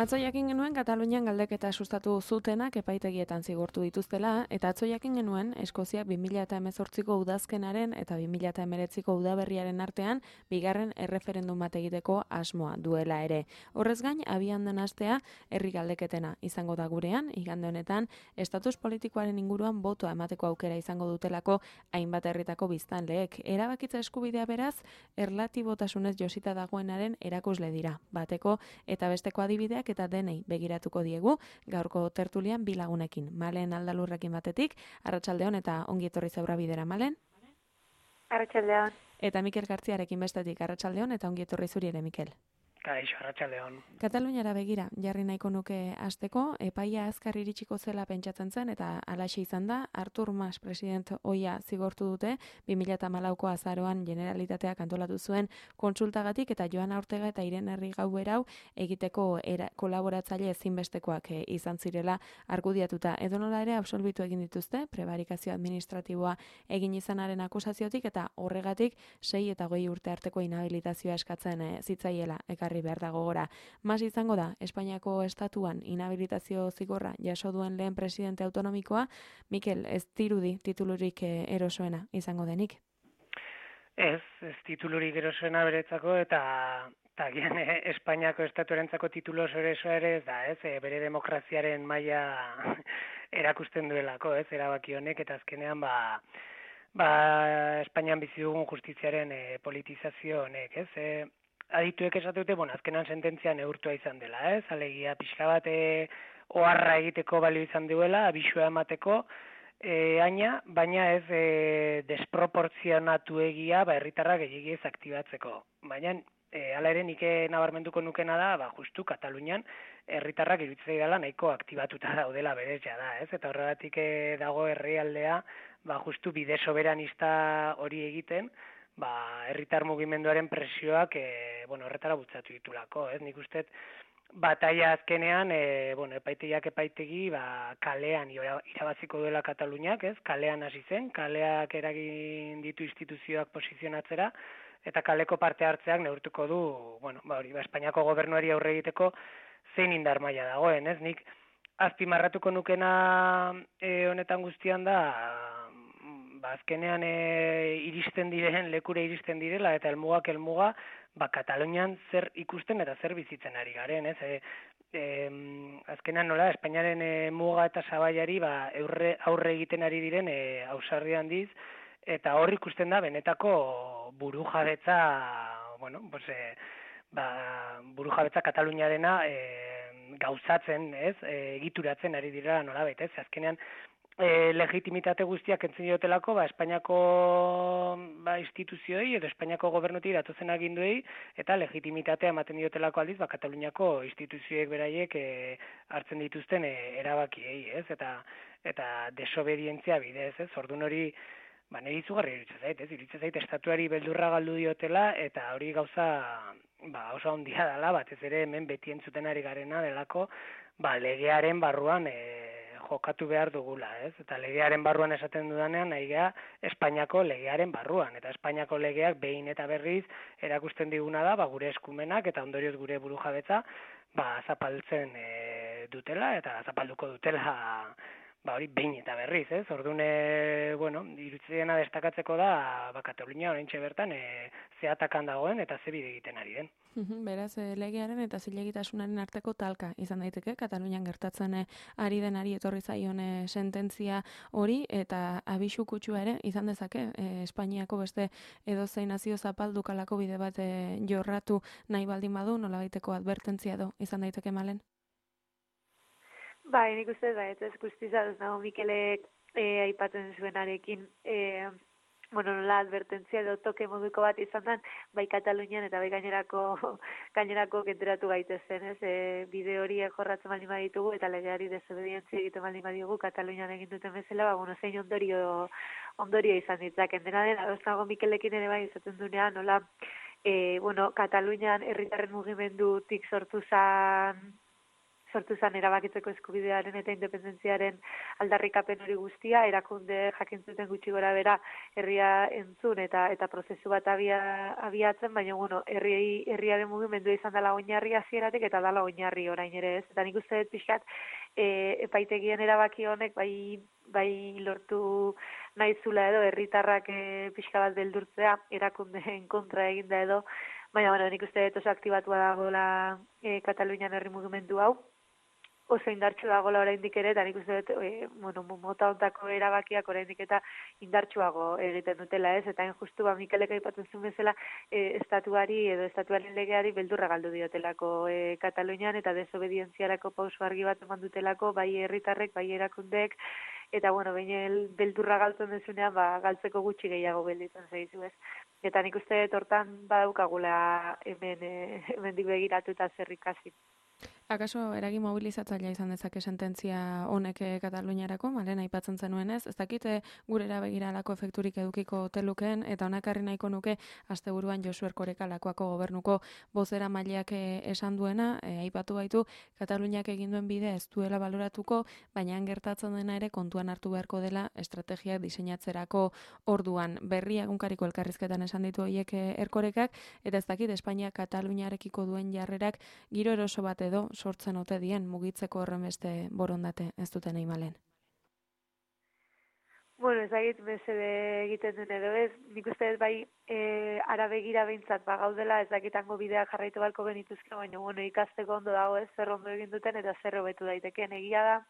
Atzo jakin genuen Katalunian galdeketa sustatu zutenak epaitegietan zigortu dituztela, eta atzo jakin genuen Eskoziak 2018ko udazkenaren eta 2019ko udaberriaren artean bigarren erreferendum bat egiteko asmoa duela ere. Horrez gain, abian den astea herri galdeketena izango da gurean, igande honetan estatus politikoaren inguruan botoa emateko aukera izango dutelako hainbat herritako biztanleek. Erabakitza eskubidea beraz, erlatibotasunez josita dagoenaren erakusle dira. Bateko eta besteko adibideak eta denei begiratuko diegu gaurko tertulian bi lagunekin. Malen Aldalurrekin batetik, arratsaldeon eta ongi etorri Zaura Bidera, Malen. Arratsaldeon. Eta Mikel Gartziarekin bestetik, arratsaldeon eta ongi etorri zuri ere, Mikel. Kaixo, arratsaldeon. Kataluniara begira, jarri nahiko nuke hasteko, epaia azkar iritsiko zela pentsatzen zen eta halaxe izan da. Artur Mas president ohia zigortu dute 2014ko azaroan Generalitateak antolatu zuen kontsultagatik eta Joana Ortega eta Irene Rigauerau egiteko kolaboratzaile ezinbestekoak izan zirela argudiatuta. Edonola ere absolbitu egin dituzte, prebarikazio administratiboa egin izanaren akusaziotik eta horregatik 6 eta 20 urte arteko inhabilitazioa eskatzen zitzaiela behar dago gora. Mas izango da, Espainiako estatuan inhabilitazio zigorra jaso duen lehen presidente autonomikoa. Mikel, ez dirudi titulurik erosoena izango denik? Ez titulurik erosoena beretzako eta gian Espainiako estatuarentzako titulu erosoa ere ez da, ez? Bere demokraziaren maila erakusten duelako, ez? Erabaki honek eta azkenean Espainian bizi dugun justiziaren politizazio honek, ez? Adituek esate dute, azkenan sententzia neurtua izan dela, ez? Alegia pixka bat oharra egiteko balio izan duela, abisua emateko, baina ez desproportzionatu egia herritarrak gehiagiez aktibatzeko. Baina, hala ere nik nabarmenduko nukena da, justu Katalunian herritarrak iruditzen dela nahiko aktibatuta daudela berez da, ez? Eta horregatik dago herrialdea, justu bide soberanista hori egiten, herritar mugimenduaren presioak horretara bultzatu ditulako, ez? Nik uste bataia azkenean, epaitegiak epaitegi, kalean irabaziko duela Kataluniak, ez? Kalean hasi zen, kaleak eragin ditu instituzioak posizionatzera, eta kaleko parte hartzeak neurtuko du, Espainiako gobernuari aurre egiteko zein indar maila dagoen, ez? Nik azpimarratuko nukena honetan guztian da, azkenean lekure iristen direla eta helmuga, Katalunian zer ikusten eta zer bizitzen ari garen, ez? Azkenean nola, Espainiaren muga eta sabaiari aurre egiten ari diren ausarri handiz, eta hor ikusten da benetako burujabetza, burujabetza Kataluniarena gauzatzen, ez? Egituratzen ari direla nolabait, ez? Azkenean legitimitate guztiak entzun diotelako Espainiako instituzioei edo Espainiako gobernutik datozen aginduei eta legitimitatea ematen diotelako aldiz Kataluniako instituzioek beraiek hartzen dituzten erabakiei, ez? Eta desobedientzia bidez, ez? Orduan hori niri izugarri iruditzen zait, estatuari beldurra galdu diotela eta hori gauza oso handia dela, batez ere hemen beti entzuten ari garena delako legearen barruan jokatu behar dugula, ez? Eta legearen barruan esaten dudanean, nahi geha Espainiako legearen barruan. Eta Espainiako legeak behin eta berriz erakusten diguna da, gure eskumenak eta ondorioz gure burujabetza zapaltzen dutela eta zapalduko dutela hori behin eta berriz, ez? Orduan, iruditzena destakatzeko da, Katalunia oraintxe bertan zeatakan dagoen eta ze bide egiten ari den. Beraz, legearen eta zilegitasunaren arteko talka izan daiteke, Katalunian gertatzen ari denari etorri zaion sententzia hori, eta abisu kutsua ere izan dezake, Espainiako beste edozein nazio zapaldukalako bide bat jorratu nahi baldin badu, nolabaiteko advertentzia edo izan daiteke, Malen? Nik uste ez guztizatuz nago Mikelek aipatzen zuenarekin, nola advertentzia edo toke moduko bat izan den, bai Katalunian eta bai gainerako kenteratu gaitezen, ez? Bide hori jorratzen baldin baditugu eta legeari desobedientzia egiten baldin badigu Katalunian egin duten bezala, zein ondorio izan ditzaken. Dena den, ados nago Mikelekin ere bai izaten dunean, nola, Katalunian herritarren mugimendutik sortu zen sortu zen erabakitzeko eskubidearen eta independentziaren aldarrikapen hori guztia, erakunde jakintzuten gutxi gora bera herria entzun eta prozesu bat abiatzen, baina bueno, herriaren mugimendua izan dela oinarri hasieratik eta dela oinarri orain ere, ez? Eta nik uste dut pixkat epaitegien erabaki honek bai lortu naizula edo herritarrak pixka bat beldurtzea erakundeen kontra eginda edo, baina bueno, nik uste dut oso aktibatua dagoela Katalunian herri mugimendu hau, oso indartsu dagoela oraindik ere, eta nik uste dut, mota hontako erabakiak oraindik eta indartsuago egiten dutela, ez? Eta justu Mikelek aipatzen zuen bezala, estatuari edo estatuaren legeari beldurra galdu diotelako Katalunian, eta desobedientziarako pauso argi bat eman dutelako, bai herritarrek, bai erakundeek, eta bueno, behin beldurra galtzen dezunean, galtzeko gutxi gehiago gelditzen zaizu, ez? Eta nik uste dut hortan badaukagula hemendik begiratu eta zer ikasi. Akaso eragin mobilizatzailea izan dezake sententzia honek Kataluniarako, malen aipatzen zenuenez, ez dakite gurera begiralako efekturik edukiko otelukeen, eta honakarri nahiko nuke asteburuan Josu Erkoreka lakoako gobernuko bozera maileak esan duena, aipatu baitu Kataluniak egin duen bide ez duela baloratuko, baina gertatzen dena ere kontuan hartu beharko dela estrategiak diseinatzerako orduan. Berri egunkariko elkarrizketan esan ditu horiek Erkorekak, eta ez dakit Espainia Kataluniarekiko duen jarrerak giro eroso bat edo sortzen ote dien mugitzeko horren beste borondate ez duten nahi malen. Bueno, ezagit mesede egiten duen edo ez, nik uste ez bai ara begira behintzat gaudela, ezakitango bidea jarraitu balko genituzke, baina bueno, ikasteko ondo dago ez, zer ondo egin duten eta zer hobetu daitekeen. Egia da,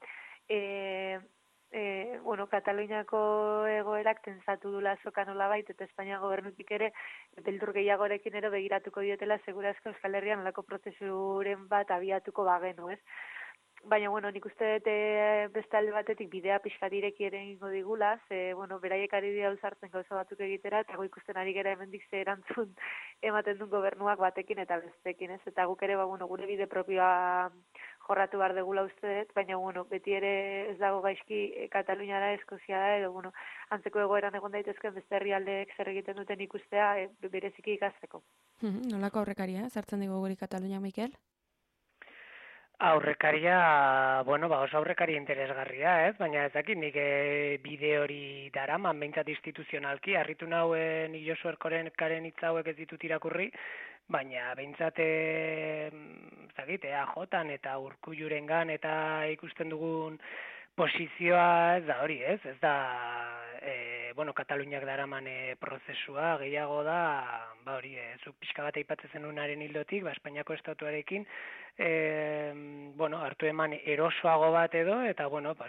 Kataluniako egoerak tentsatu dula soka nolabait, eta Espainia gobernutik ere beldur gehiagorekin ere begiratuko diotela segurazko Euskal Herrian olako prozesuren bat abiatuko bagenu, ez? Baina, bueno, nik uste dut beste alde batetik bidea pixkat ireki ere egingo digula, beraiek ari dira uzartzen gauza batzuk egitera, eta ikusten ari gara hemendik ze erantzun ematen duen gobernuak batekin eta bestekin, ez? Eta guk ere, gure bide propioa jorratu behar degula uste dut, baina, beti ere ez dago gaizki Katalunia da, Eskozia da, edo, antzeko egoeran egon daitezken beste herrialdeek zer egiten duten ikustea bereziki ikasteko. Nolako aurrekaria, zartzen digu guri Katalunia, Mikel? Aurrekaria, oso aurrekaria interesgarria, ez? Baina ez dakit nik bide hori daraman, behintzat instituzionalki, harritu nauen Josu Erkorekaren hitz hauek ez ditut irakurri, baina behintzat EAJan eta Urkullurengan eta ikusten dugun posizioa ez da hori, ez? Ez da, Kataluniak daraman prozesua, gehiago da, zuk pixka bat aipatzen zenunaren hildotik, Espainiako estatuarekin, hartu eman erosoago bat edo, eta,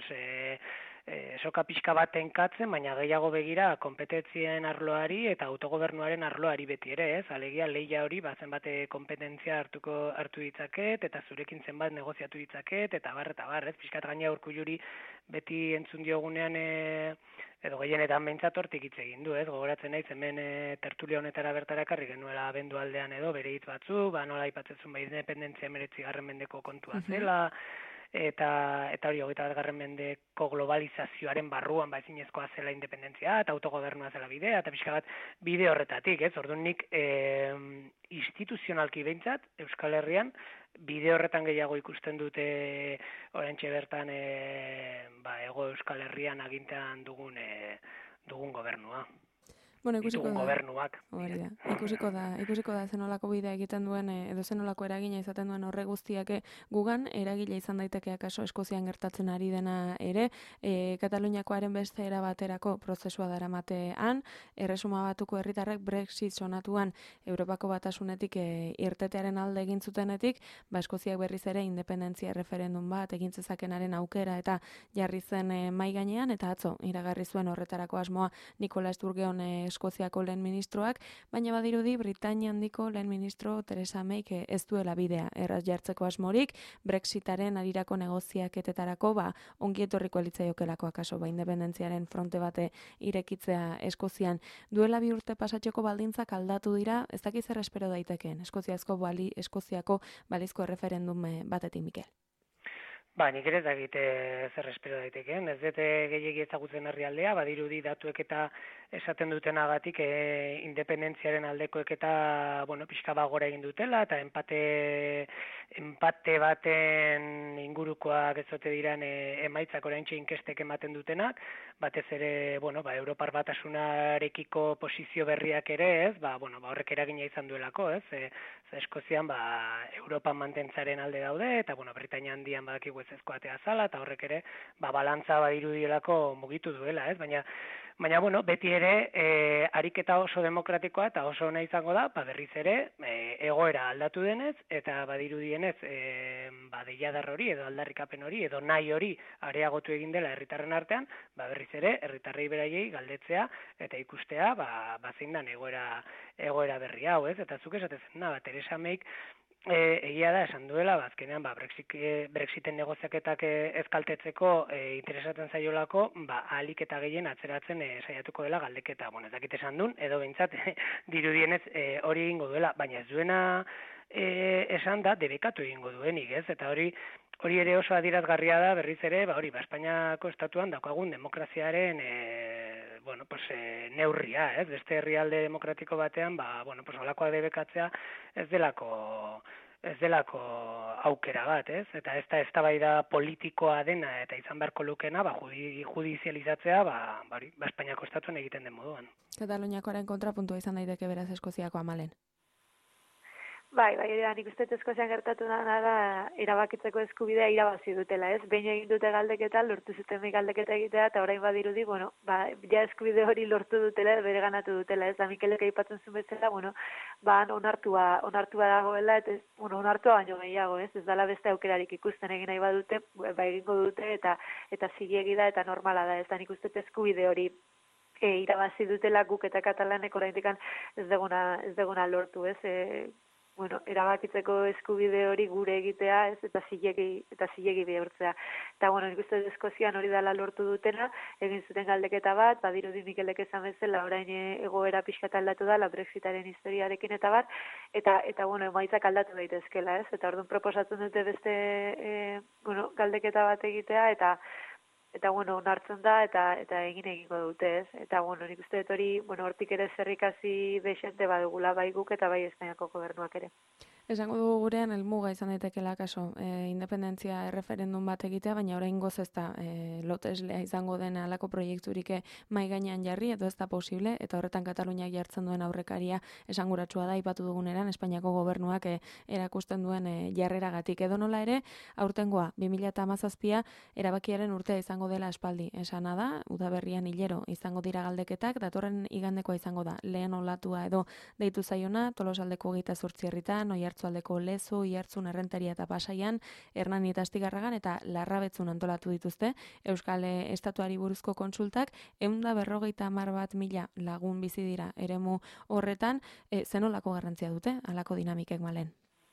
soka pixka bat tenkatzen, baina gehiago begira kompetentzien arloari eta autogobernuaren arloari beti ere, ez? Alegia lehia hori, zenbat kompetentzia hartu ditzaket, eta zurekin zenbat negoziatu ditzaket, eta bar, ez? Pixkat gaina Urkulluri beti entzun diogunean, edo gehienetan behintzat hortik hitz egin du, ez? Gogoratzen naiz hemen tertulia honetara bertara ekarri genuela abendu aldean edo bere hitz batzu, nola aipatzen zuen independentzia 19. mendeko kontua zela, eta hori 21. mendeko globalizazioaren barruan ezinezkoa zela independentzia eta autogobernua zela bidea, eta pixka bat bide horretatik, ez? Orduan nik instituzionalki behintzat Euskal Herrian bide horretan gehiago ikusten dute oraintxe bertan Hego Euskal Herrian agintean dugun gobernua. Ikusiko da. Gobernuak. Ikusiko da zenolako bidea egiten duen edo zenolako eragina izaten duen horre guztiak gugan eragile izan daiteke akaso Eskozian gertatzen ari dena ere, Kataluniakoaren beste era baterako prozesua daramatean, Erresuma Batuko herritarrek Brexit sonatuan Europako Batasunetik irtetearen alde egin zutenetik, Eskoziak berriz ere independentzia referendum bat egin zezakenaren aukera eta jarri zen mahai gainean, eta atzo iragarri zuen horretarako asmoa Nicola Sturgeon Eskoziako lehen ministroak, baina badirudi Britainia handiko lehen ministro Theresa Mayk ez duela bidea erraz jartzeko asmorik, Brexitaren arirako negoziaketetarako ongi etorriko litzaiokelako akaso independentziaren fronte bate irekitzea Eskozian. Duela 2 urte pasatxoko baldintzak aldatu dira, ez dakiz zer espero daitekeen Eskoziako balizko referendum batetik, Mikel. Nik ere ez dakit zer espero daitekeen, ez dute gehiegi ezagutzen herrialdea, badirudi datuek eta esaten dutenagatik independentziaren aldekoek eta pixka bat gora egin dutela, eta empate enpate baten ingurukoak ez ote diran emaitzak oraintxe inkestek ematen dutenak, batez ere, Europar Batasunarekiko posizio berriak ere, ez, horrek eragina izan duelako, ez, Eskozian, Europan mantentzaren alde daude, eta, Britainia handian badakigu ezezko atea zala, eta horrek ere, balantza badirudielako mugitu duela, ez, baina, beti ere, ariketa oso demokratikoa eta oso ona izango da, berriz ere, egoera aldatu denez, eta badirudienez, deiadar hori, edo aldarrikapen hori, edo nahi hori areagotu egin dela herritarren artean, berriz ere, herritarrei beraiei galdetzea, eta ikustea, zein dan egoera berri hau, ez? Eta zuk esatezen da, Theresa Mayk, egia da, esan duela, azkenean, Brexiten negoziaketak ezkaltetzeko interesatzen zaiolako, ahalik eta gehien atzeratzen saiatuko dela galdeketa. Ez dakit esan duen, edo behintzat, dirudienez hori egingo duela, baina ez duena esan da, debekatu egingo duenik, ez? Eta hori ere oso adierazgarria da, berriz ere, Espainiako estatuan daukagun demokraziaren neurria, ez? Beste herrialde demokratiko batean, holakoa debekatzea ez delako aukera bat, ez? Eta ez da eztabaida politikoa dena eta izan beharko lukena, judizializatzea, Espainiako estatuan egiten den moduan. Kataluniakoaren kontrapuntua izan daiteke beraz Eskoziako Amalen. Bai, nik uste Eskozian gertatu da erabakitzeko eskubidea irabazi dutela, ez? Behin egin dute galdeketa, lortu zuten galdeketa egitea, eta orain badirudi, ja eskubide hori lortu dutela, bere ganatu dutela, ez? Da Mikelek aipatzen zuen bezala, onartua dagoela, eta onartua baino gehiago, ez? Ez dala beste aukerarik ikusten egin nahi badute, egingo dute, eta zilegi da, eta normala da, ez da nik uste eskubide hori irabazi dutela guk eta katalanek oraindik ez deguna lortu, ez? Erabakitzeko eskubide hori gure egitea, ez, eta zilegi bihurtzea. Eta, nik uste Eskozian hori dela lortu dutena, egin zuten galdeketa bat, badirudi Mikelek esan bezala, orain egoera pixkat aldatu da, Brexitaren historiarekin eta bat, eta emaitzak aldatu daitezkela, ez, eta orduan proposatzen dute beste, galdeketa bat egitea, eta onartzen da, eta egingo dute, ez, eta, nik uste dut hori, hortik ere zerrikasi desente badugula bai guk eta bai Espainiako gobernuak ere. Esango dugu gurean helmuga izan daitekeela kaso, independentzia erreferendum bat egitea, baina oraingoz ez da loteslea izango den halako proiekturik mai gainean jarri, edo ez da posible, eta horretan Kataluniak jartzen duen aurrekaria esanguratsua da, aipatu duguneran, Espainiako gobernuak erakusten duen jarreragatik. Edo nola ere, aurtengoa, 2017 erabakiaren urtea izango dela aspaldi. Esana da, udaberrian hilero izango dira galdeketak, datorren igandekoa izango da, lehen olatua edo deitu zaiona, Tolosaldeko 28 herritan, Oiartzualdeko Lezo, Oiartzun, Errenteria eta Pasaian, Hernani eta Astigarragan eta Larrabetzun antolatu dituzte Euskal Estatuari buruzko kontsultak, 151.000 lagun bizi dira eremu horretan, zenolako garrantzia dute halako dinamikek Malen?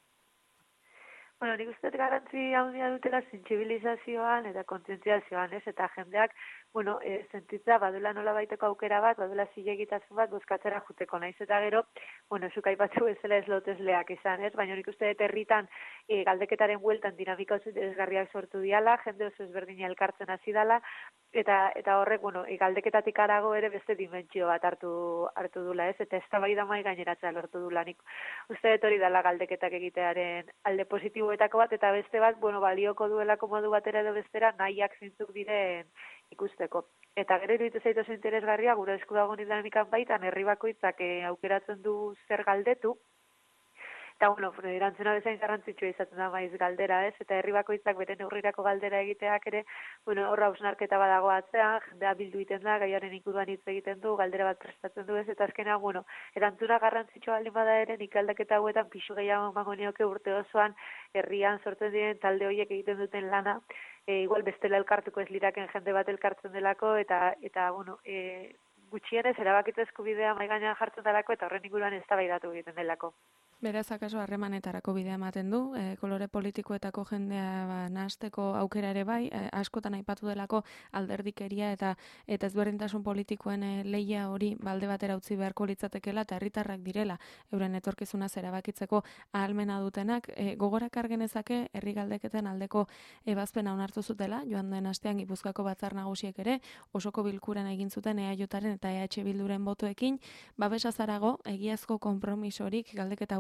Nik uste garrantzi handia dutela sentsibilizazioan eta kontzientziazioan, ez? Eta jendeak, sentitza badula nola baiteko aukera bat, badula zilegitasun bat bozkatzera juteko naiz eta gero, zuk aipatu bezala ez lotesleak izan, ez? Baina nik uste dut herritan galdeketaren bueltan dinamika oso interesgarriak sortu diala, jende oso ezberdina elkartzen hasi dala, eta horrek, galdeketatik harago ere beste dimentsio bat hartu dula, ez? Eta eztabaida mahai gaineratzea lortu dula. Nik uste dut hori dela galdeketak egitearen alde positiboetako bat, eta beste bat, balioko duelako modu batera edo bestera nahiak zeintzuk diren ikusteko. Eta gero iruditu zaitu oso interesgarria, gure esku dago dinamikan baitan, herri bakoitzak aukeratzen du zer galdetu, eta, erantzuna bezain garrantzitsua izaten da maiz galdera, ez? Eta herri bakoitzak bere neurrirako galdera egiteak ere, horra hausnarketa badago atzean, jendea bildu egiten da, gaiaren inguruan hitz egiten du, galdera bat prestatzen du, ez? Eta azkena, erantzuna garrantzitsua baldin bada ere, nik galdeketa hauetan pixu gehiago emango nioke urte osoan herrian sortzen diren talde horiek egiten duten lana, igual bestela elkartuko ez liraken jende bat elkartzen delako, eta gutxienez erabakitze eskubidea mahai gainean jartzen delako, eta horren inguruan eztabaidatu egiten delako. Beraz, akaso harremanetarako bidea ematen du, kolore politikoetako jendea nahasteko aukera ere bai, askotan aipatu delako alderdikeria eta ezberdintasun politikoen lehia hori balde batera utzi beharko litzatekeela eta herritarrak direla euren etorkizunaz erabakitzeko ahalmena dutenak. Gogorak argenezake herri galdeketen aldeko ebazpena onartu zutela, joan den astean Gipuzkoako Batzar Nagusiek ere osoko bilkuran egin zuten EAJaren eta EH Bilduren botoekin, babesa zarago egiazko konpromisorik galdeketa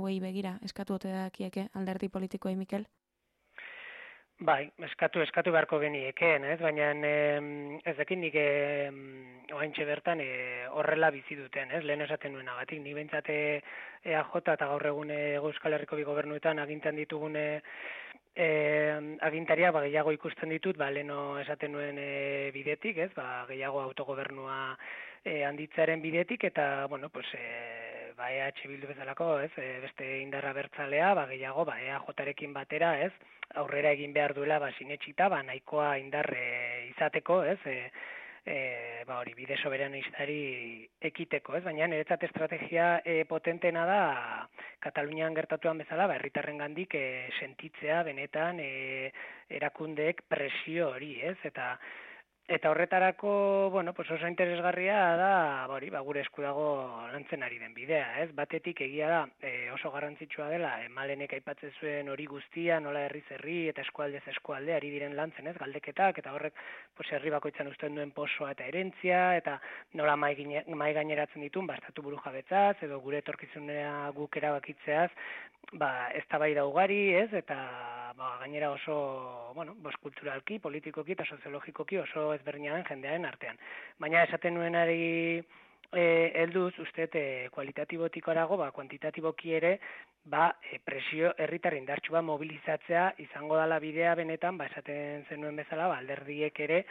hauei begira eskatu ote dakieke alderdi politikoei, Mikel? Bai, eskatu beharko geniekeen, ez? Baina ez dakit nik oraintxe bertan horrela bizi duten, ez? Lehen esaten nuenagatik, ni behintzat EAJ eta gaur egun Euskal Herriko bi gobernuetan agintan ditugune agintaria gehiago ikusten ditut, leno esaten nuen bidetik, ez? Gehiago autogobernua handitzearen bidetik eta bueno, pues EH Bildu bezalako, ez? Beste indarra bertzalea, gehiago EAJarekin batera, ez? Aurrera egin behar duela sinetsita, nahikoa indarre izateko, ez? Hori bide soberanistari ekiteko, ez? Baina niretzat estrategia potentena da Katalunian gertatuan bezala, herritarrengandik sentitzea benetan erakundeek presio hori, ez? Eta horretarako, bueno, pues oso interesgarria da, gure esku dago lantzen ari den bidea, ez? Batetik egia da, oso garrantzitsua dela, Malenek aipatzen zuen hori guztia, nola herriz herri eta eskualdez eskualde ari diren lantzen, ez? Galdeketak, eta horrek, pues herri bakoitzan uzten duen posoa eta herentzia, eta nola mai gaineratzen ditun, estatu burujabetzaz, edo gure etorkizunera guk erabakitzeaz, eztabaida ugari, ez? Eta gainera oso, bueno, kulturalki, politikoki eta soziologikoki oso ezberdina den jendearen artean. Baina esaten nuenari helduz, uste, kualitatibotik orago, kuantitatiboki ere, presio herritar indartsu mobilizatzea izango dela bidea benetan, esaten zenuen bezala, alderdiek ere,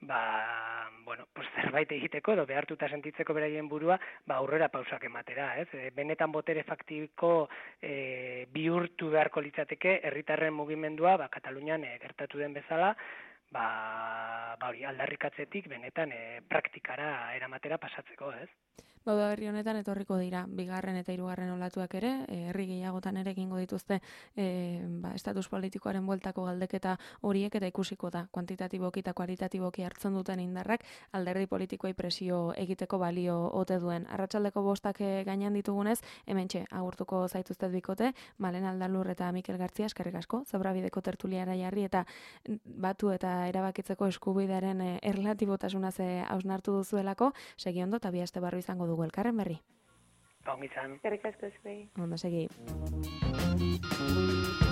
zerbait egiteko edo behartuta sentitzeko beraien burua, aurrera pausak ematera, ez? Benetan botere faktiko bihurtu beharko litzateke herritarren mugimendua, Katalunian gertatu den bezala, aldarrikatzetik benetan praktikara eramatera pasatzeko, ez? Udaberri honetan etorriko dira bigarren eta hirugarren olatuak ere, herri gehiagotan ere egingo dituzte estatus politikoaren bueltako galdeketa horiek, eta ikusiko da kuantitatiboki eta kualitatiboki hartzen duten indarrak alderdi politikoei presio egiteko balio ote duen. Arratsaldeko 5 gainean ditugunez, hementxe agurtuko zaituztet bikote, Malen Aldalur eta Mikel Gartzia, eskerrik asko, Zabrabideko tertuliara jarri eta batu eta erabakitzeko eskubidearen erlatibotasunaz hausnartu duzuelako, segi ondo eta bi aste barru izango dugu elkarren berri. Ongi izan. Eskerrik asko zuei. Ondo segi.